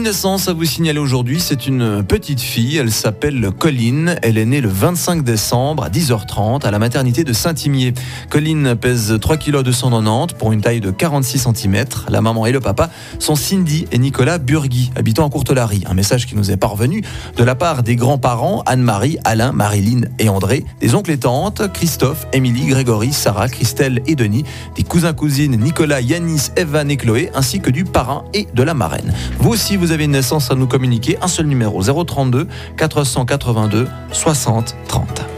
naissance à vous signaler aujourd'hui, c'est une petite fille, elle s'appelle Colline, elle est née le 25 décembre à 10h30 à la maternité de Saint-Imier. Colline pèse 3 kg 290 pour une taille de 46 cm. La maman et le papa sont Cindy et Nicolas Burgui, habitant en Courtelarie. Un message qui nous est parvenu de la part des grands-parents Anne-Marie, Alain, Marilyn et André, des oncles et tantes Christophe, Émilie, Grégory, Sarah, Christelle et Denis, des cousins-cousines Nicolas, Yanis, Evan et Chloé, ainsi que du parrain et de la marraine. Vous aussi, vous avez une naissance à nous communiquer, un seul numéro, 032 482 60 30.